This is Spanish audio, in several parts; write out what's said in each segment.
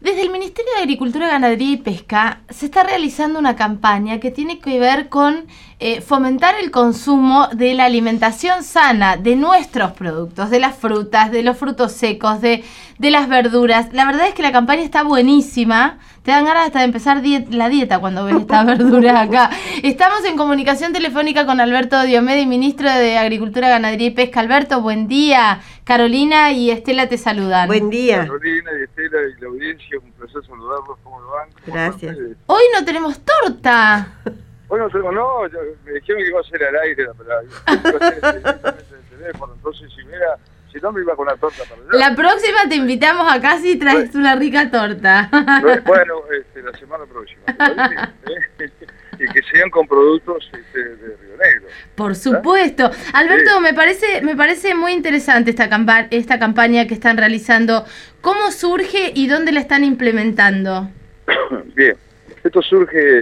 Desde el Ministerio de Agricultura, Ganadería y Pesca se está realizando una campaña que tiene que ver con fomentar el consumo de la alimentación sana, de nuestros productos, de las frutas, de los frutos secos, de las verduras. La verdad es que la campaña está buenísima. Te dan ganas hasta de empezar la dieta cuando ves estas verduras acá. Estamos en comunicación telefónica con Alberto Diomedi, ministro de Agricultura, Ganadería y Pesca. Alberto, buen día. Carolina y Estela te saludan. Buen día. Carolina y Estela y la audiencia, un placer saludarlos. ¿Cómo lo van? Gracias. Hoy no tenemos torta. Hoy no tenemos, no, me dijeron que iba a ser al aire, pero iba a ser directamente del teléfono, entonces si no me iba con la torta para allá. La próxima te invitamos acá si traes una rica torta. Bueno, la semana próxima, y que sean con productos de Río Negro. Por supuesto. Alberto, sí. me parece muy interesante esta campaña que están realizando. ¿Cómo surge y dónde la están implementando? Bien, esto surge,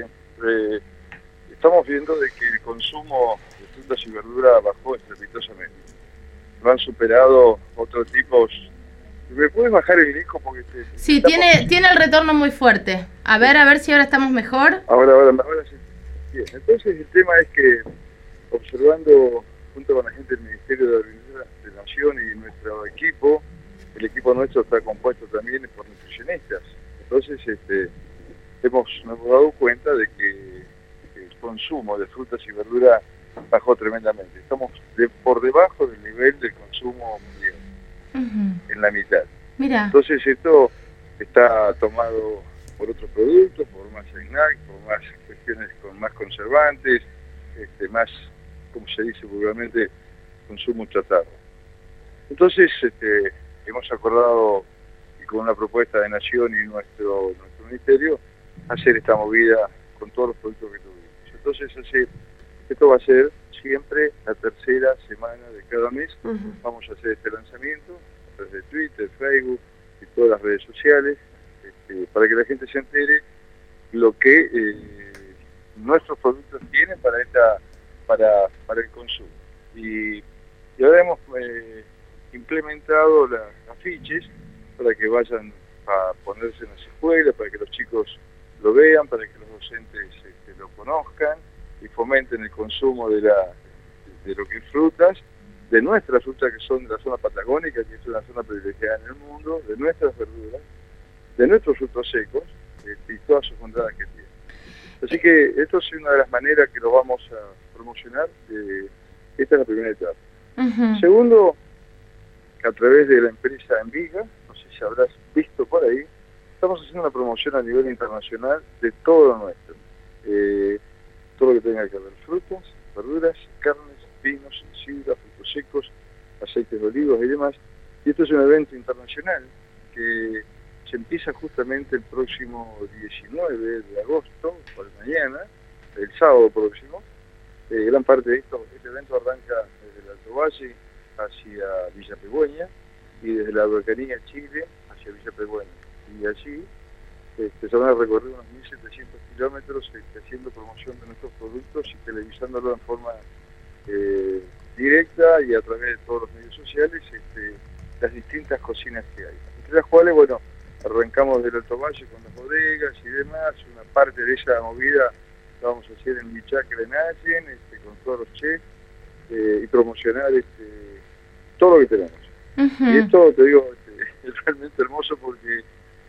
estamos viendo de que el consumo de frutas y verduras bajó estrepitosamente. Lo han superado otros tipos. ¿Me puedes bajar el disco? Porque sí, tiene el retorno muy fuerte. A ver si ahora estamos mejor. Ahora sí. Bien, entonces el tema es que, observando junto con la gente del Ministerio de Agricultura de Nación y nuestro equipo, el equipo nuestro está compuesto también por nutricionistas. Entonces nos hemos dado cuenta de que el consumo de frutas y verduras bajó tremendamente. Estamos por debajo del nivel del consumo mundial, en la mitad. Mira. Entonces esto está tomado por otros productos, por más snacks, por más cuestiones con más conservantes, más, como se dice vulgarmente, consumo chatarra. Entonces hemos acordado, y con una propuesta de Nación y nuestro ministerio, hacer esta movida con todos los productos que tuvimos. Entonces esto va a ser siempre la tercera semana de cada mes. Vamos a hacer este lanzamiento a través de Twitter, Facebook y todas las redes sociales, para que la gente se entere lo que nuestros productos tienen para el consumo. Y ahora hemos implementado las afiches para que vayan a ponerse en las escuelas, para que los chicos lo vean, para que los docentes lo conozcan y fomenten el consumo de lo que es frutas, de nuestras frutas que son de la zona patagónica, que es una zona privilegiada en el mundo, de nuestras verduras, de nuestros frutos secos y todas sus bondades que tienen. Así que esto es una de las maneras que lo vamos a promocionar. Esta es la primera etapa. Segundo, a través de la empresa Enviga, no sé si habrás visto por ahí, estamos haciendo una promoción a nivel internacional de todo lo nuestro. Todo lo que tenga que ver frutas, verduras, carnes, vinos, sidra, frutos secos, aceites de olivos y demás. Y esto es un evento internacional que se empieza justamente el próximo 19 de agosto, por mañana, el sábado próximo. Gran parte de este evento arranca desde el Alto Valle hacia Villa Pegüeña y desde la Volcanía Chile hacia Villa Pegüeña. Y allí se van a recorrer unos 1.700 kilómetros haciendo promoción de nuestros productos y televisándolo en forma directa y a través de todos los medios sociales las distintas cocinas que hay. Entre las cuales, bueno, arrancamos del Alto Valle con las bodegas y demás. Una parte de esa movida la vamos a hacer en Michacre, en Allen, con todos los chefs y promocionar todo lo que tenemos. Y esto, te digo, es realmente hermoso porque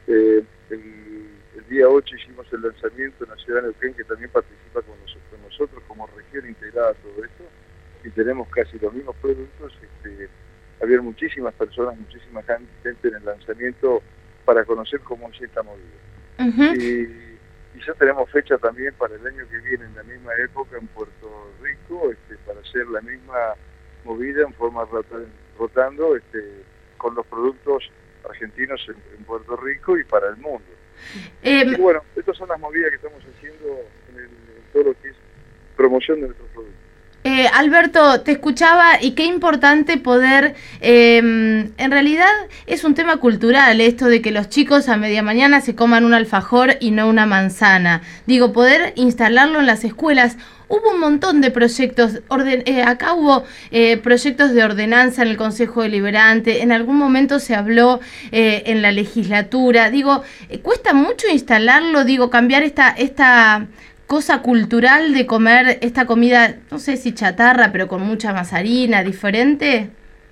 el día 8 hicimos el lanzamiento nacional de Neuquén, que también participa con nosotros como región integrada a todo esto, y tenemos casi los mismos productos. Había muchísimas personas, muchísima gente en el lanzamiento para conocer cómo es esta movida. Y ya tenemos fecha también para el año que viene, en la misma época, en Puerto Rico, para hacer la misma movida en forma rotando con los productos argentinos en Puerto Rico y para el mundo. Y bueno, estas son las movidas que estamos haciendo en todo lo que es promoción de nuestros productos. Alberto, te escuchaba y qué importante poder, en realidad es un tema cultural esto de que los chicos a media mañana se coman un alfajor y no una manzana. Digo, poder instalarlo en las escuelas. Hubo un montón de proyectos, acá hubo proyectos de ordenanza en el Consejo Deliberante, en algún momento se habló en la legislatura. Digo, cuesta mucho instalarlo, digo, cambiar esta cosa cultural de comer esta comida, no sé si chatarra, pero con mucha más harina, diferente.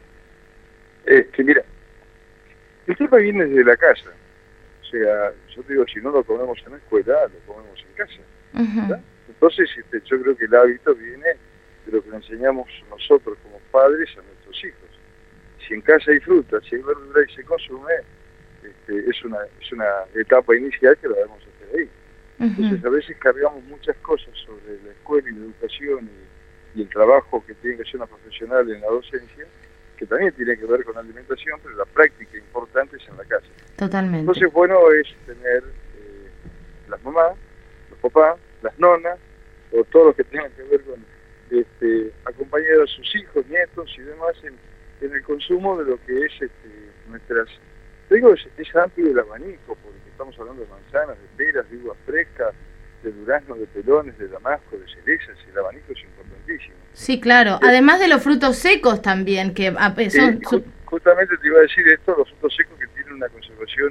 Mira, el tema viene desde la casa. O sea, yo te digo, si no lo comemos en la escuela, lo comemos en casa. ¿Verdad? Entonces, yo creo que el hábito viene de lo que le enseñamos nosotros como padres a nuestros hijos. Si en casa hay fruta, si hay verdura y se consume, es una etapa inicial que la debemos hacer ahí. Entonces, a veces cargamos muchas cosas sobre la escuela y la educación y el trabajo que tiene que hacer una profesional en la docencia, que también tiene que ver con la alimentación, pero la práctica importante es en la casa. Totalmente. Entonces, bueno, es tener las mamás, los papás, las nonas, o todos los que tengan que ver con acompañar a sus hijos, nietos y demás en el consumo de lo que es nuestras... Digo, es amplio el abanico, porque estamos hablando de manzanas, de peras, de uvas frescas, de duraznos, de pelones, de damasco, de cerezas, el abanico es importantísimo. Sí, claro, además de los frutos secos también, que son... Justamente te iba a decir esto, los frutos secos que tienen una conservación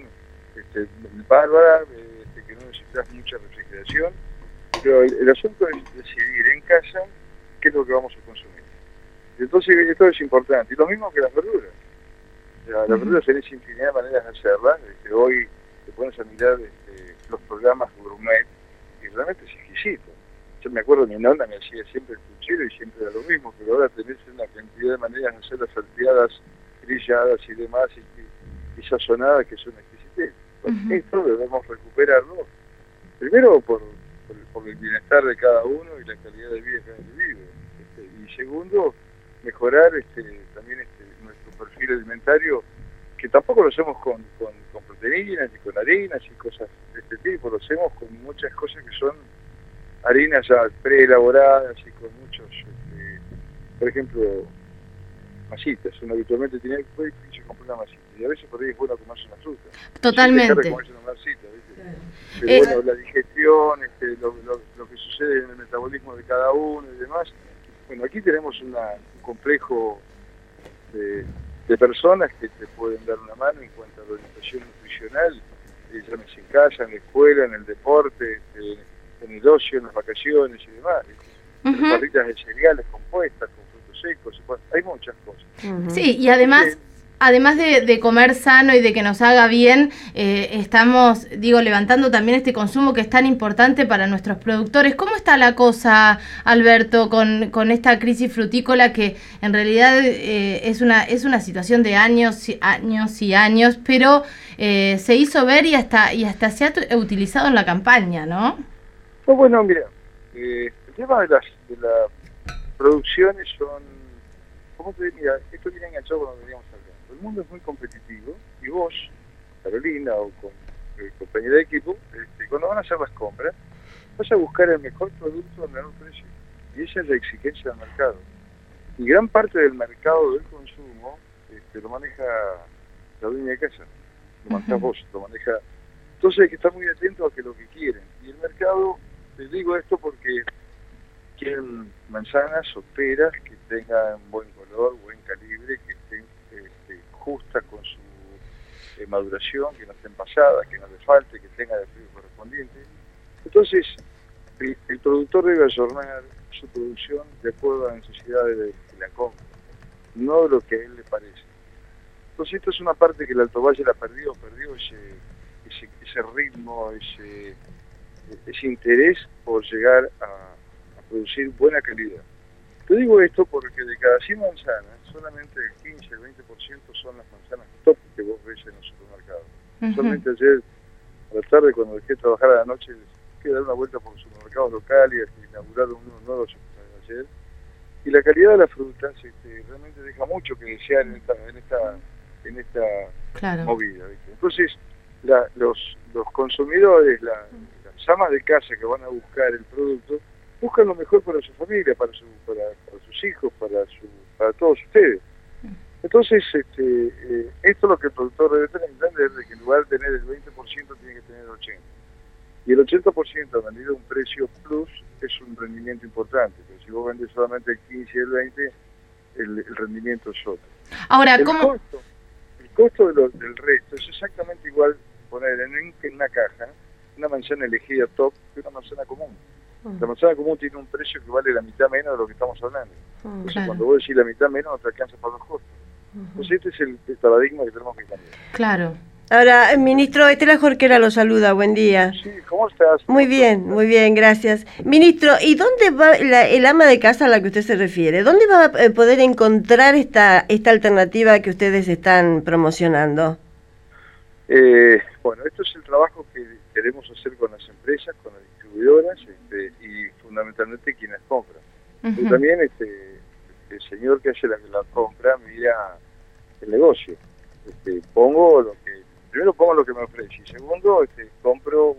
bárbara, que no necesitas mucha refrigeración, pero el asunto es decidir en casa qué es lo que vamos a consumir. Entonces esto es importante, y lo mismo que las verduras. O sea, las verduras tenés infinidad de maneras de hacerlas. Hoy te pones a mirar los programas gourmet y realmente es exquisito. Yo me acuerdo, mi nonna me hacía siempre el puchero y siempre era lo mismo, pero ahora tenés una cantidad de maneras de hacer las salteadas, grilladas y demás, y sazonadas que son exquisites. Esto debemos recuperarlo, primero por el bienestar de cada uno y la calidad de vida de cada individuo. Y segundo, mejorar también nuestro perfil alimentario, que tampoco lo hacemos con proteínas y con harinas y cosas de este tipo, lo hacemos con muchas cosas que son harinas ya preelaboradas y con muchos, por ejemplo, masitas. Uno habitualmente tiene que se compra una masita y a veces por ahí es bueno comerse una fruta. Totalmente. Sí, comerse una masita, ¿viste? Pero bueno, la digestión, lo que sucede en el metabolismo de cada uno y demás. Bueno, aquí tenemos un complejo de personas que te pueden dar una mano en cuanto a la orientación nutricional, llámese en casa, en la escuela, en el deporte, en el ocio, en las vacaciones y demás. Las barritas de cereales compuestas con frutos secos, hay muchas cosas. Sí, y además de comer sano y de que nos haga bien, estamos, levantando también este consumo que es tan importante para nuestros productores. ¿Cómo está la cosa, Alberto, con esta crisis frutícola que en realidad es una situación de años y años, pero se hizo ver y hasta se ha utilizado en la campaña, ¿no? Pues bueno, mira, el tema de las producciones son, ¿cómo te diría? Esto viene enganchado con lo que veníamos hablando. El mundo es muy competitivo y vos, Carolina, o con el compañero de equipo, cuando van a hacer las compras, vas a buscar el mejor producto al menor precio. Y esa es la exigencia del mercado. Y gran parte del mercado del consumo lo maneja la dueña de casa, lo manejas vos, lo maneja. Entonces hay que estar muy atento a lo que quieren. Y el mercado, les digo esto porque quieren manzanas o peras que tengan buen color, buen calibre, que estén justas con su maduración, que no estén pasadas, que no les falte, que tenga el frío correspondiente. Entonces, el productor debe ayornar su producción de acuerdo a las necesidades de la compra, no de lo que a él le parece. Entonces, esto es una parte que el Alto Valle la perdió ese ritmo, ese interés por llegar a producir buena calidad. Te digo esto porque de cada 100 manzanas, solamente el 15, el 20% son las manzanas top que vos ves en los supermercados. Solamente ayer, a la tarde, cuando dejé de trabajar a la noche, fui a dar una vuelta por los supermercados locales y inauguraron unos nuevos ayer. Y la calidad de las frutas realmente deja mucho que desear en esta claro. Movida, ¿viste? Entonces, los consumidores, las amas de casa que van a buscar el producto, buscan lo mejor para su familia, para sus hijos, para todos ustedes. Entonces, esto es lo que el productor debe tener que entender, de que en lugar de tener el 20% tiene que tener el 80%. Y el 80% vendido a un precio plus es un rendimiento importante, pero si vos vendes solamente el 15 y el 20, el rendimiento es otro. Ahora, El ¿cómo? costo del resto es exactamente igual poner en una caja una manzana elegida top que una manzana común. La manzana común tiene un precio que vale la mitad menos de lo que estamos hablando. Entonces, claro, cuando vos decís la mitad menos, no te alcanza para los costos. Entonces, este es el paradigma que tenemos que cambiar. claro. Ahora, ministro, Estela Jorquera lo saluda, buen día. Sí, ¿cómo estás? Muy bien, gracias. Ministro, ¿y dónde va el ama de casa a la que usted se refiere? ¿Dónde va a poder encontrar esta alternativa que ustedes están promocionando? Bueno, esto es el trabajo que queremos hacer con las empresas, con las distribuidoras y fundamentalmente quienes compran. Pero también el señor que hace la compra mira el negocio. Primero pongo lo que me ofrece y segundo compro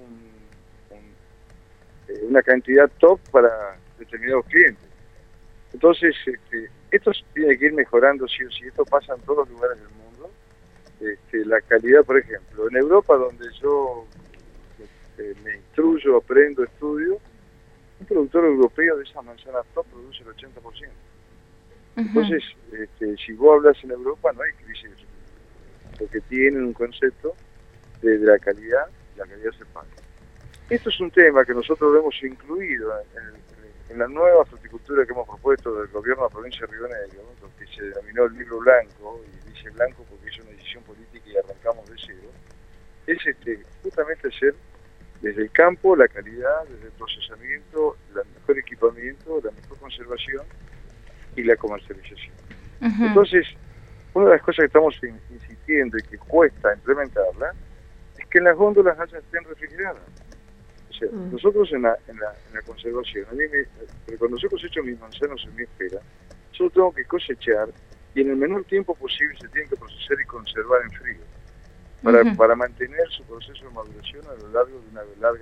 una cantidad top para determinados clientes. Entonces, esto tiene que ir mejorando sí o sí. Esto pasa en todos los lugares del mundo. La calidad, por ejemplo, en Europa, donde yo me instruyo, aprendo, estudio, un productor europeo de esa manzana top produce el 80%. Entonces, si vos hablas en Europa, no hay crisis, porque tienen un concepto de la calidad se paga. Esto es un tema que nosotros hemos incluido en la nueva fruticultura que hemos propuesto del gobierno de la provincia de Río Negro, que se denominó el libro blanco, y dice blanco porque es una decisión política y arrancamos de cero, es justamente hacer desde el campo la calidad, desde el procesamiento, el mejor equipamiento, la mejor conservación y la comercialización. Entonces, una de las cosas que estamos insistiendo y que cuesta implementarla es que en las góndolas estén refrigeradas. O sea, nosotros en la conservación, pero cuando yo cosecho mis manzanos en mi espera, yo tengo que cosechar y en el menor tiempo posible se tienen que procesar y conservar en frío para mantener su proceso de maduración a lo largo de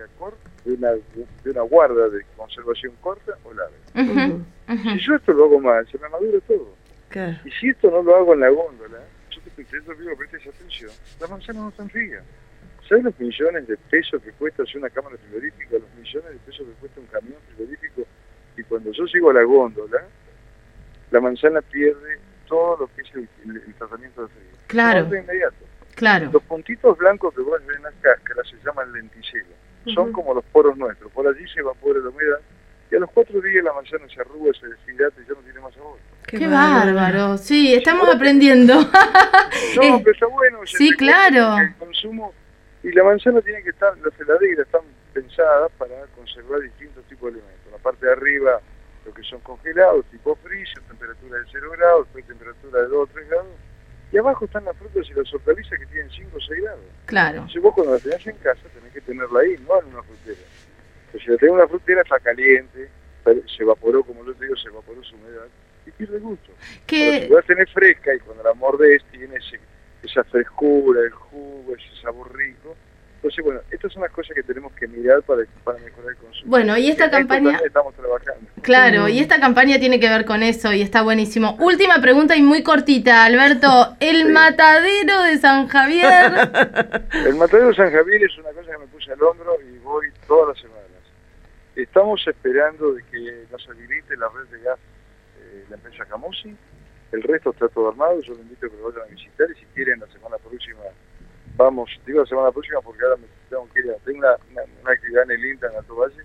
una guarda de conservación corta o larga. Si yo esto lo hago mal, se me madura todo. Claro. Y si esto no lo hago en la góndola, yo te digo que prestes atención, las manzanas no están frías. ¿Sabes los millones de pesos que cuesta hacer una cámara frigorífica? Los millones de pesos que cuesta un camión frigorífico. Y cuando yo llego a la góndola, la manzana pierde todo lo que es el tratamiento de frío. Claro. De inmediato. Claro. Los puntitos blancos que vos ves en las cáscaras se llaman lenticela. Son como los poros nuestros. Por allí se evapora la humedad y a los 4 días la manzana se arruga, se deshidrata y ya no tiene más sabor. ¡Qué bárbaro! Sí, estamos aprendiendo. No, pero está bueno. Sí, claro. El consumo. Y la manzana tiene que estar, las heladeras están pensadas para conservar distintos tipos de alimentos. La parte de arriba, lo que son congelados, tipo freezer, temperatura de 0 grados, después temperatura de 2 o 3 grados. Y abajo están las frutas y las hortalizas que tienen 5 o 6 grados. Claro. Entonces vos cuando la tenés en casa tenés que tenerla ahí, no en una frutera. Entonces si la tenés en una frutera está caliente, se evaporó, como yo te digo, se evaporó su humedad y pierde gusto. Pero si vos la tenés fresca y cuando la mordés tiene esa frescura, el jugo, ese sabor rico. Entonces, bueno, estas son las cosas que tenemos que mirar para mejorar el consumo. Bueno, y esta campaña... Estamos trabajando. Claro, y esta campaña tiene que ver con eso y está buenísimo. Última pregunta y muy cortita, Alberto. ¿El matadero de San Javier? El matadero de San Javier es una cosa que me puse al hombro y voy todas las semanas. Estamos esperando de que nos habilite la red de gas la empresa Camusi. El resto está todo armado, yo les invito a que lo vayan a visitar y si quieren la semana próxima vamos, digo la semana próxima porque ahora tengo una actividad en el INTA en Alto Valle,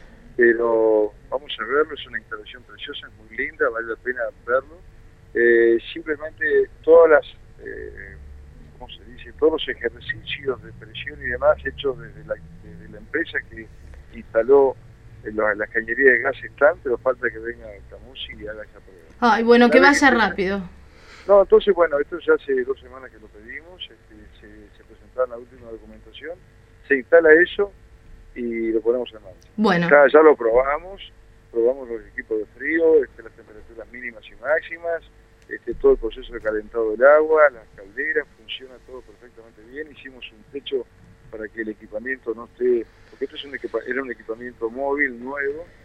pero vamos a verlo, es una instalación preciosa, es muy linda, vale la pena verlo. Simplemente todas las, ¿cómo se dice? Todos los ejercicios de presión y demás hechos desde la empresa que instaló las cañerías de gas están, pero falta que venga Camusi y haga esa prueba. Ay, bueno, que vaya rápido. No, entonces, bueno, esto ya hace 2 semanas que lo pedimos, se presentaron la última documentación, se instala eso y lo ponemos en marcha. Bueno. Ya lo probamos los equipos de frío, las temperaturas mínimas y máximas, todo el proceso de calentado del agua, las calderas, funciona todo perfectamente bien, hicimos un techo para que el equipamiento no esté, porque esto era un equipamiento móvil, nuevo,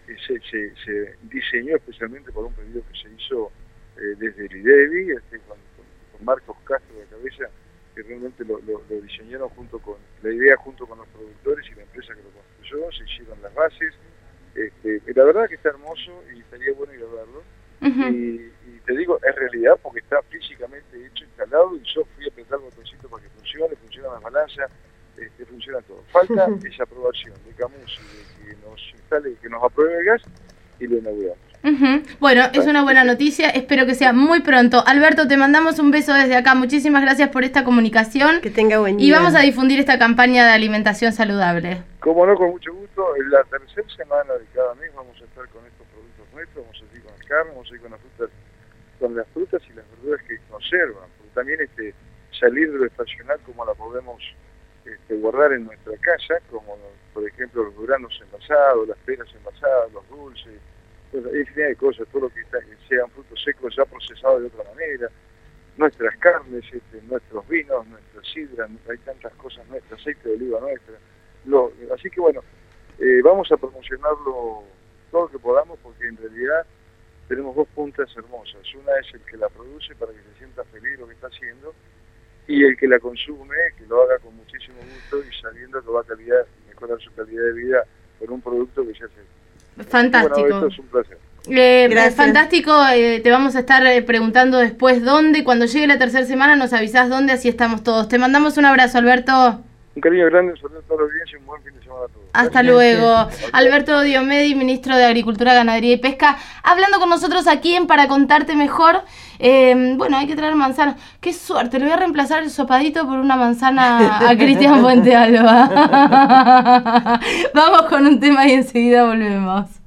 se diseñó especialmente por un pedido que se hizo desde el IDEBI, con Marcos Castro de cabeza, que realmente lo diseñaron junto con los productores y la empresa que lo construyó, se hicieron las bases. La verdad que está hermoso y estaría bueno ir a verlo. Y te digo, es realidad porque está físicamente hecho, instalado, y yo fui a apretar el botoncito para que funciona la balanza, funciona todo. Falta esa aprobación de Camusi, de que nos instale, que nos apruebe el gas y lo inauguramos. Bueno, es una buena noticia, espero que sea muy pronto. Alberto, te mandamos un beso desde acá, muchísimas gracias por esta comunicación. Que tenga buen día. Y vamos a difundir esta campaña de alimentación saludable. Como no, con mucho gusto. En la tercera semana de cada mes vamos a estar con estos productos nuestros, vamos a ir con la carne, vamos a ir con las frutas y las verduras que conservan, porque también salir de lo estacional como la podemos guardar en nuestra casa, como por ejemplo los duranos envasados, las peras envasadas, los dulces, hay infinidad de cosas, todo lo que sean frutos secos ya procesados de otra manera, nuestras carnes, nuestros vinos, nuestra sidra, hay tantas cosas nuestras, aceite de oliva nuestra, así que bueno, vamos a promocionarlo todo lo que podamos, porque en realidad tenemos dos puntas hermosas. Una es el que la produce para que se sienta feliz lo que está haciendo, y el que la consume, que lo haga con muchísimo gusto y sabiendo que va a mejorar su calidad de vida con un producto que ya se... Fantástico. Bueno, esto es un placer. Fantástico, te vamos a estar preguntando después dónde, cuando llegue la tercera semana nos avisás dónde, así estamos todos. Te mandamos un abrazo, Alberto. Un cariño grande, un saludo a toda la audiencia y un buen fin de semana a todos. Hasta luego. Alberto Diomedi, ministro de Agricultura, Ganadería y Pesca, hablando con nosotros aquí en Para Contarte Mejor. Bueno, hay que traer manzana. Qué suerte, le voy a reemplazar el sopadito por una manzana a Cristian Fuentealba. Vamos con un tema y enseguida volvemos.